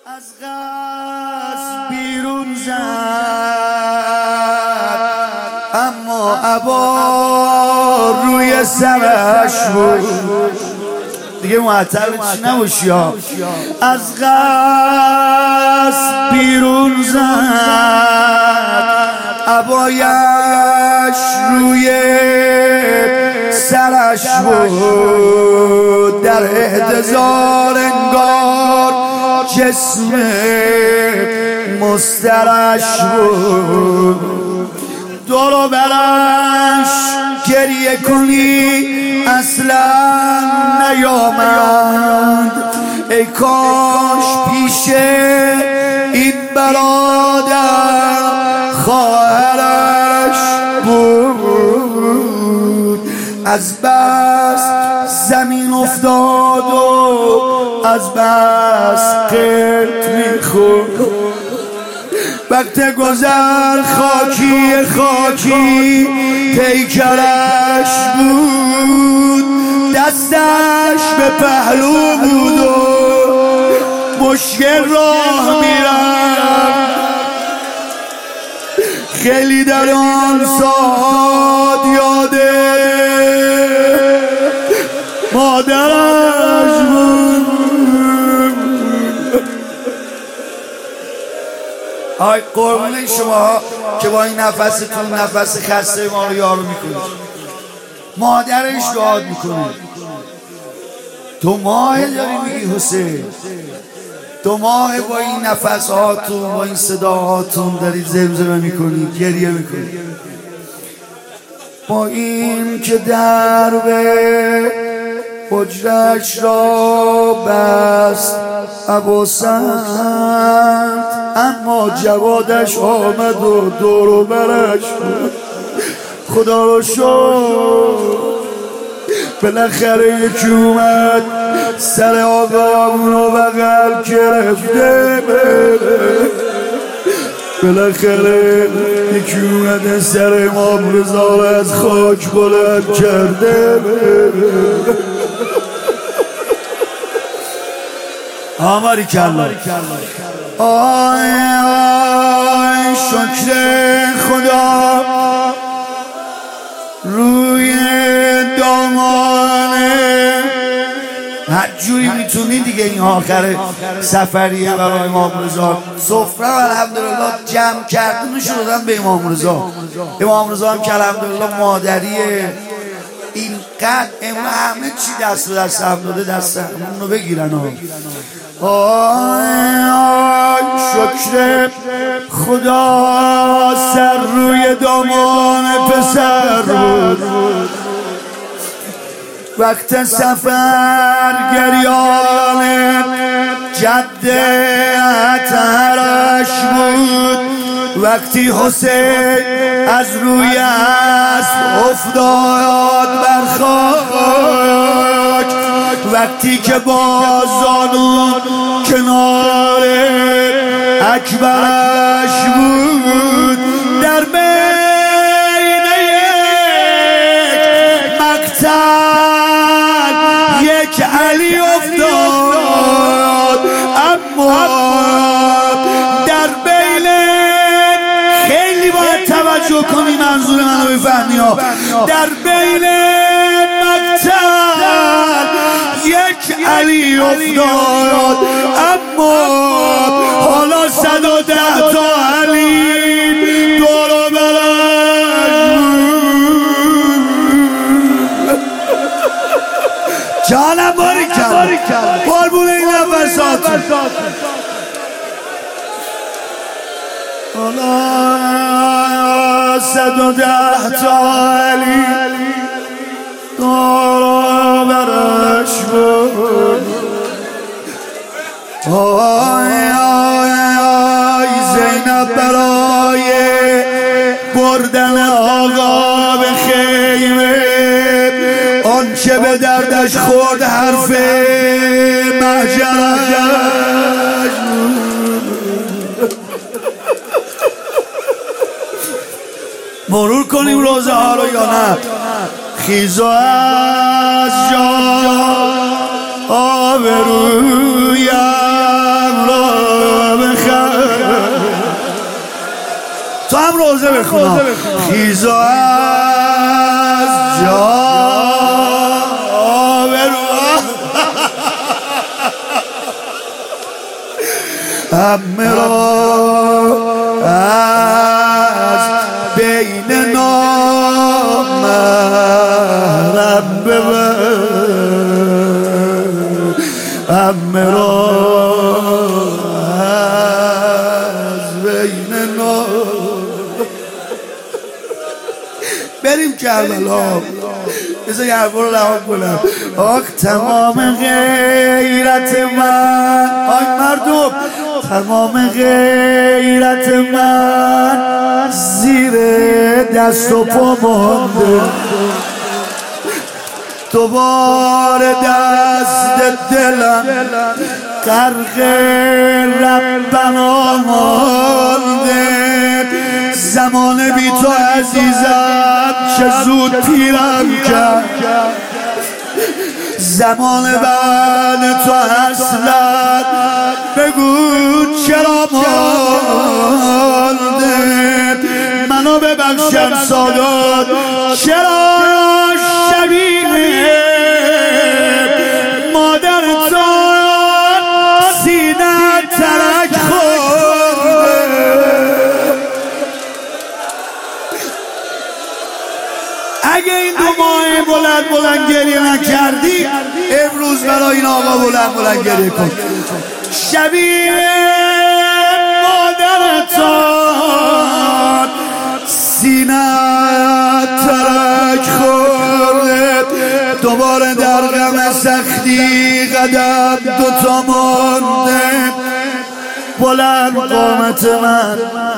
از قصد بیرون زد اما عبا روی سرش بود. دیگه معطل چی نباشی ها. از قصد بیرون زد عبایش روی سرش بود. در احتضار انگار جسم مسترش بود. دور برش گریه کنی اصلا نیامد. ای کاش پیش این برادر خواهرش بود. از بس زمین افتاد و از بس قرد میخورد. وقت گذر خاکی خاکی پیکرش بود. دستش به پهلو بود و مشکل راه میرفت. خیلی در آن ساعت یاده مادرش بود. آی قربون شما که با این نفستون نفس خسته ما رو یارو میکنید. مادرش دعا میکنه. تو ماه داری میگی حسین، تو ماه با این نفس هاتون با این صداهاتون دارید زمزمه میکنید، گریه میکنید. با این که درب حجرش را بست ابوسعد اما جوادش آمد و دور و برش بود. خدا رو شکر بالاخره یکی اومد سر آقامون رو بغل گرفته. بالاخره یکی اومده سر امام رضا رو از خاک بلند کرده. آماری کلا آی آی شکر خدا روی دامانه. هر جوری میتونی دیگه این آخر سفریه برای امام رضا سفره و الحمدلله جمع کردنش رو دادن به امام رضا. امام رضا هم که الحمدلله مادریه اینقدر امام همه چی دست به دست هم داده، دست همون رو بگیرن. آی آی شکر خدا سر روی دامان پسر بود. وقت سفر گریان جد عطرش بود. وقتی حسین از روی اسب افتاد بر خاک، وقتی که با زانون کنار اکبرش بود. در بین یک مقتل یک علی افتاد اما در بین خیلی باید توجه کنی منظور منو بفهمی ها. در بین مقتل یک علی افتاد اما حالا 110 تا علی دور و برش. جانم باری کرد قربون این نفساتون. حالا 110 تا علی دور و برش بود. آی آی آی زینب برای بردن آقا به خیمه آن که به دردش خورد حرف محجرش مرور کنیم روزه ها رو یا نه؟ خیز و از جا آبرویم را هم روزه بخونم. خیزا از جا همه را از بین نامحرم ببر، همه را از بین بریم کربلا. بذار یه حرفا رو رها کنم. آخ تمام غیرت من، آی مردم، تمام غیرت من زیر دست و پا مانده، دوباره دست دلم غرق ربنا مانده. زمان بی تو عزیزم چه زود پیرم کرد، زمان بعد تو اصلا بگو چرا مانده. منو ببخشم سادات، چرا شبیه مادر تو سینه ترک خورده. اگه این دو ماه بلند گریه نکردی، امروز برای این آقا بلند گریه کن. شبیه مادرتان سینه ترک خورده، دوباره در غم سختی قدم دوتا مانده. بلند قامت من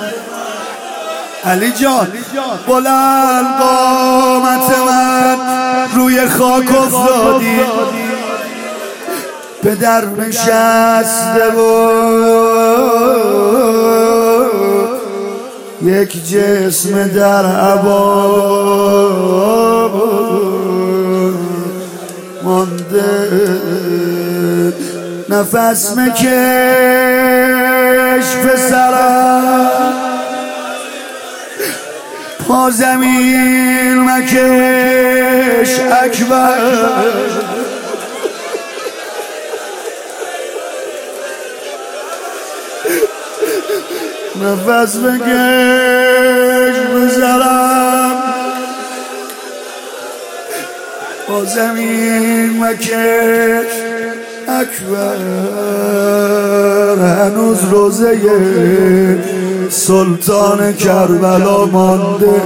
علی جان، بلند قامت من روی خاک افتادی، به در نشسته و یک جسم در هوا مانده. نفس مکش پسرم، پا زمین مکش اکبر، نفس بکش بزرم، با زمین مکش اکبر. هنوز روزه سلطان کربلا مانده.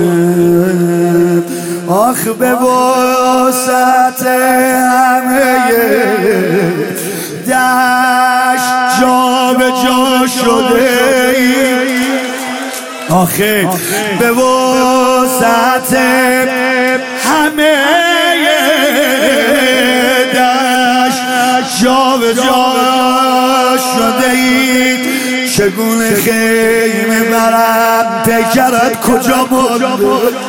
آخ به وسط همه دشت جا به جا شده ای، آخه به وسط همه دشت جا به جا شده ای. چگونه خیمه برم پیکرت کجا مانده.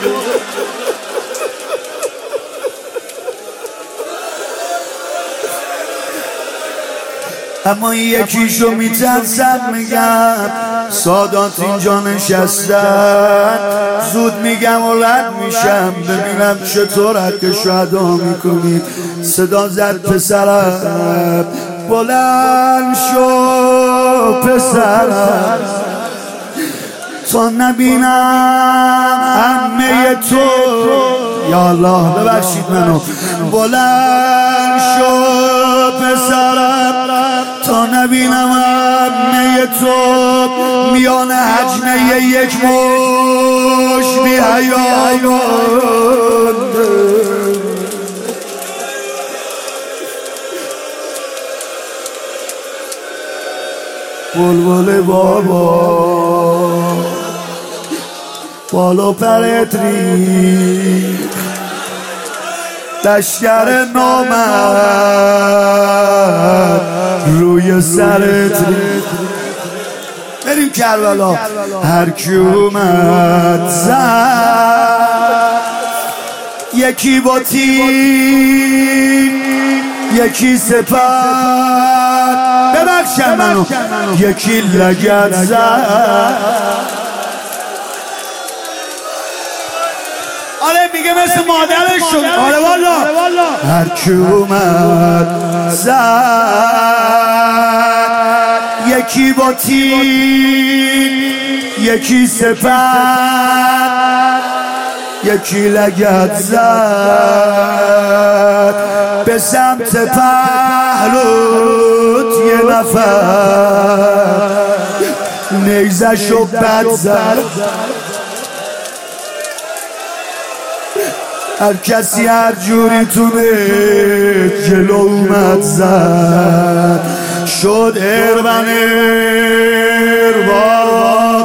اما یکیشو میترسم میگم، سادات اینجا نشستن، زود میگم و رد میشم ببینم چطور حق شهدا میکنی. صدا زد پسرم، بلند شو پسرم، تا نبینم همه تو. یا الله ببخشید منو. بلند شو پسرم، تا نبینم همه تو میان حجمه یک مش بی حیا مانده. بلبل بابا بالا پرت ریخت، لشکر نامرد روی سرت ریخت. بریم کربلا. هر کی اومد زد، یکی با تیر یکی سپر، ببخشم منو، یکی لگد زد. آره میگه مثل مادرش شد. آره والا هر کی اومد زد، یکی با تیر، یکی سپر، یکی لگد زد به سمت پهلوت، یه نفر نیزشو بد زد. هر کسی هر جوری تونه جلو اومد زد، شد اربن ارباد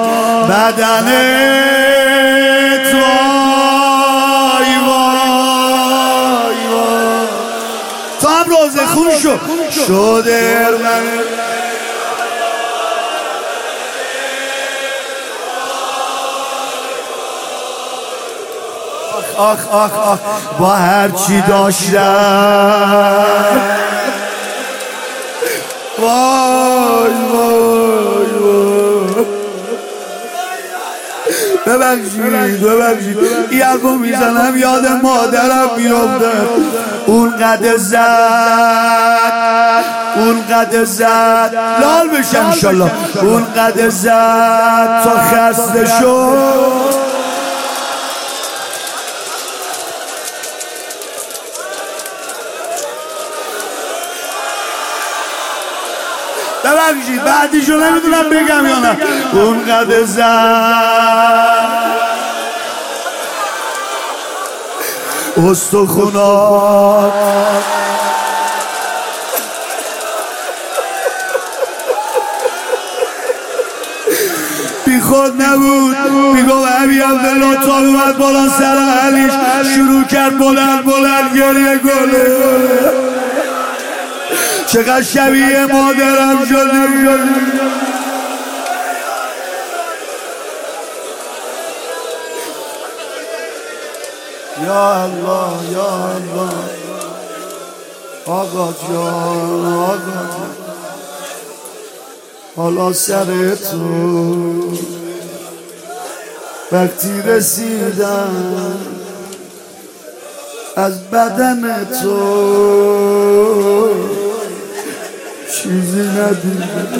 بدنت. وای وای وای تو هم روزه خون شد اربن. آخ آخ آخ با هر چی داشتم. وای وای وای ببخشید این حرفو میزنم یاد مادرم میافته. اون قد زد لال بشه انشالله. اون قد زد تا خسته شد. ببخشید بعدیشو نمیدونم بگم یا نه. اون قد زد استخونات بی خود نبود. میگو عبی عبدالله تا اومد بالا سر علیش، شروع کرد بلند گریه گله. چقدر شبیه مادرم شده. یا الله یا الله آقا جان حالا سر تو وقتی رسیدم از بدن تو چیزی ندیدم.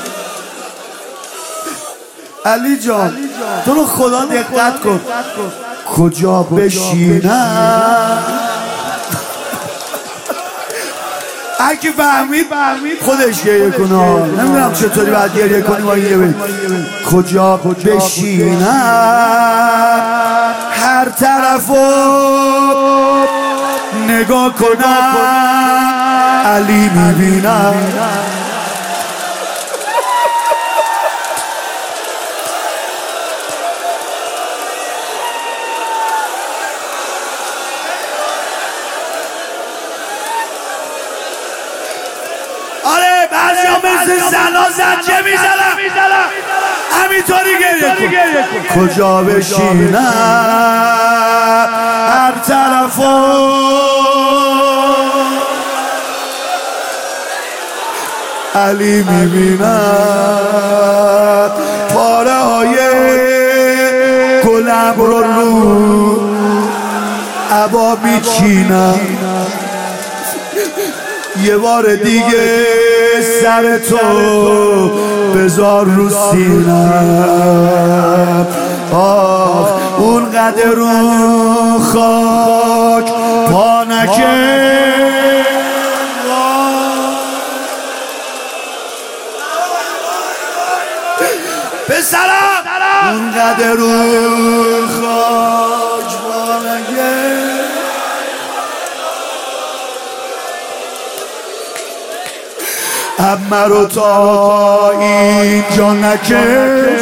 علی جان تو رو خدا دقت کن کجا بشینم. اگه فهمید خودش گریه کنه. نمیدونم چطوری باید گریه کنی با این گریه. کجا بشینم هر طرفو نگاه کنم علی میبینم. آره بعضی ها مثل زنا زنجه میزنم همینطوری گریه کن. کجا بشینم هر طرفو علی میبینم. پاره های گلم رو عبا میچینم. یه بار دیگه سر تو بذار رو سینم. آخ اون قدر رو خاک پا نکن. پسرم اون قدر رو خاک پا نکن. همه رو تا اینجا نکش.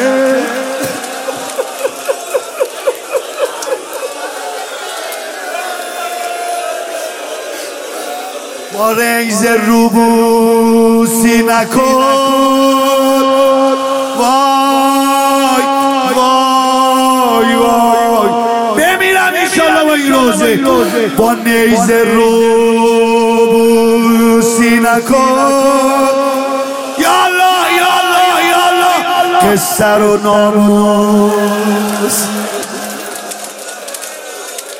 با رنز روبوسی نکن. وای وای وای بمیرم انشالله با این روزه. با نیز روبوسی نکن. یا الله یا الله یا الله قصه رو ناموس.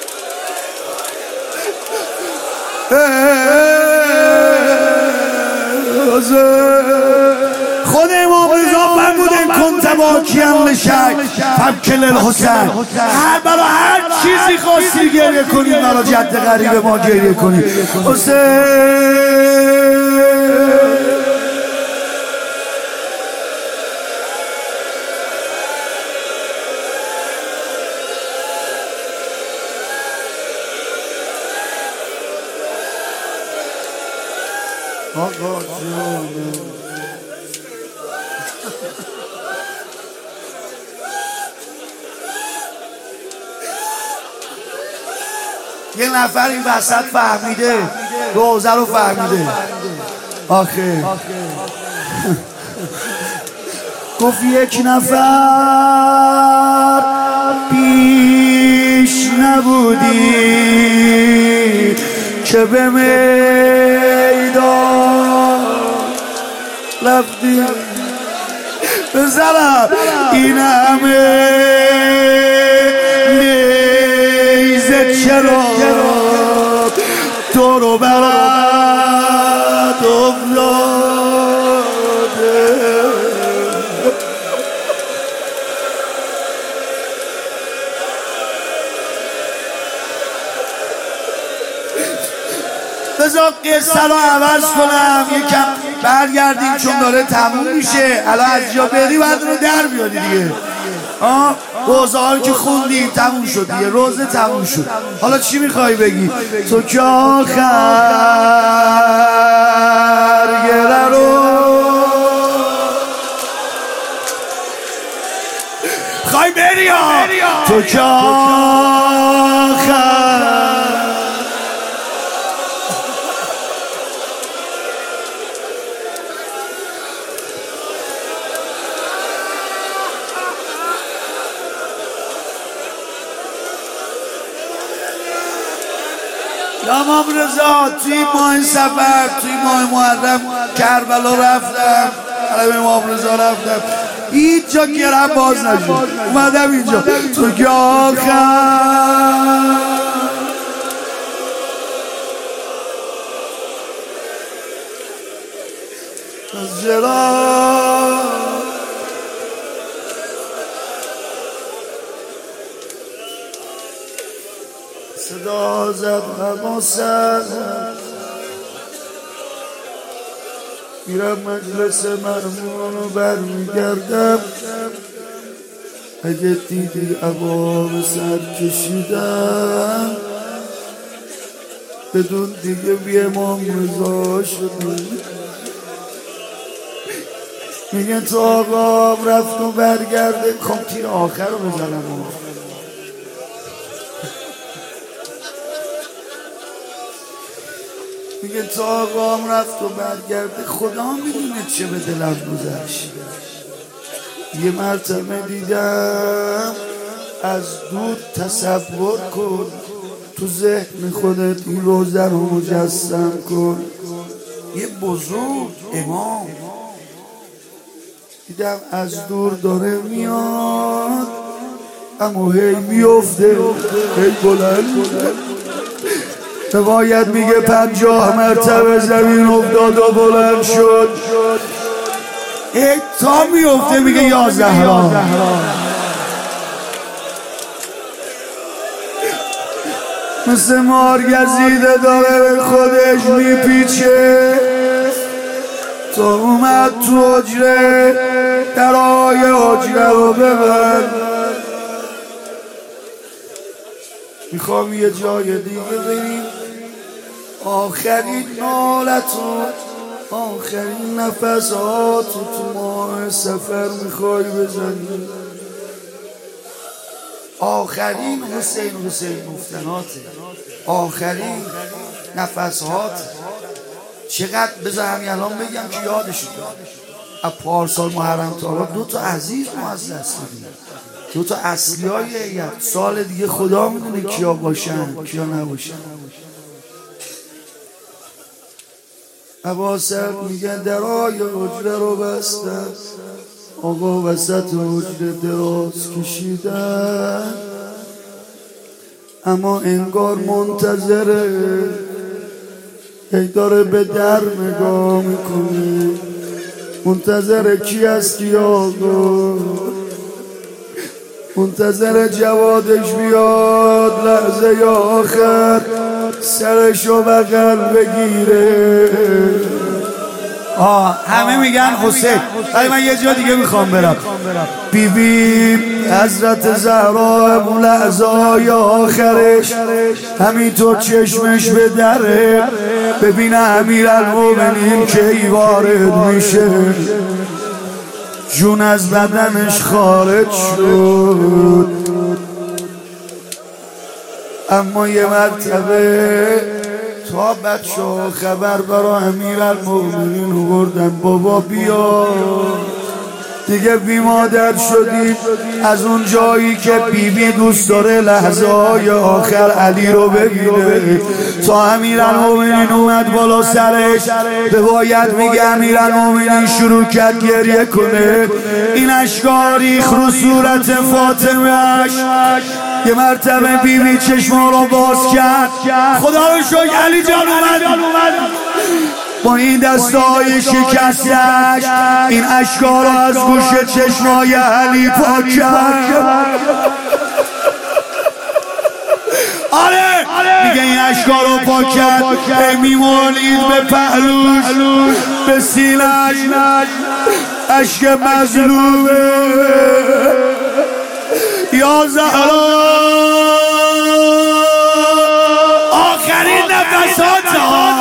خود امام رضا فرمودن کنت باکیم لشک فبکل الحسین، هر برای هر چیزی خواستی گریه کنید برای جد غریب ما گریه کنید حسین. آقا جانم یه نفر این وسط فهمیده روزه رو فهمیده آخه گفت یک نفر پیش نبودی که به میدان رفتی بزنم این همه نیزه چرا تو رو برد افتاده. بذار قصه رو عوض کنم یکم برگردیم چون داره تموم میشه. الان از جا بری باید رو در بیاری دیگه. روزه هایی که خوندیم تموم شد دیگه، روزه تموم شد. حالا چی میخوای بگی؟ تو که آخر گره رو خواهی بری ها، تو که آخر امام رضا توی ماه سفر توی ماه محرم کربلا رفتم، حرم امام رضا رفتم، هیچ جا گرم باز نشد. اومدم اینجا تو که آخر صدا زد حماست میرم مجلس مرمون رو برمیگردم، اگه دیدی عبا به سر کشیدم بدون دیگه بی امام رضا شدی. میگه تو آقام رفت و برگرده. خب تیر آخر رو بزنم میگه تا آقام رفت و برگرده خدا میدونه چه به دلم گذشت. یه مرتبه دیدم از دور تصور کن، تو ذهن خودت این روزه رو مجسم کن. یه بزرگ امام دیدم از دور داره میاد اما هی میفته هی بلند باید میگه 50 مرتبه زمین افتاد و بلند شد تا میفته میگه یا زهرا. مثل مار گزیده داره به خودش میپیچه. تو اومد تو حجره درای حجره رو ببند. میخوام یه جای دیگه بریم آخرین نالتون آخرین نفساتو تو ماه سفر میخوای بزنی. آخرین حسین گفتناته، آخرین نفسات. چقدر بذار همین الان بگم که یادشون از پارسال محرم تا حالا 2 تا عزیز ما از دست دادیم، 2 تا اصلی های هیئت. سال دیگه خدا میدونه کیا باشن کیا نباشن. عباست میگن درای حجره رو بستن، آقا وسط حجره دراز کشیدن، اما انگار منتظره هی داره به در نگاه میکنه، منتظر کی است کی آقا، منتظر جوادش بیاد لحظه آخر سرشو بغل بگیره. همه میگن حسین، ولی من یه جا دیگه میخوام برم. بیبی حضرت زهرا اون لحظه‌های آخرش همینطور چشمش به دره، ببینه امیرالمومنین کی وارد میشه، جون از بدنش خارج شد. اما یه مرتبه تا بچه خبر برا امیرالمومنین آوردن، بابا بیا دیگه بی مادر شدی. از اون جایی که بیبی دوست داره لحظه های آخر علی رو ببینه، تا امیرالمومنین اومد بالا سرش به باید میگه امیرالمومنین شروع کرد گریه کنه. این اشکا ریخ رو صورت فاطمه‌اش. یه مرتبه بیبی چشما رو باز کرد، خدا رو شکر علی جان اومد با این دستای شکستش این اشکا رو از گوش چشمای علی پاک کرد. آره میگه این اشکا رو پاک کرد، میمالید به پهلوش به سینه‌اش اشک مظلومه. یا زهرا آخرین نفسات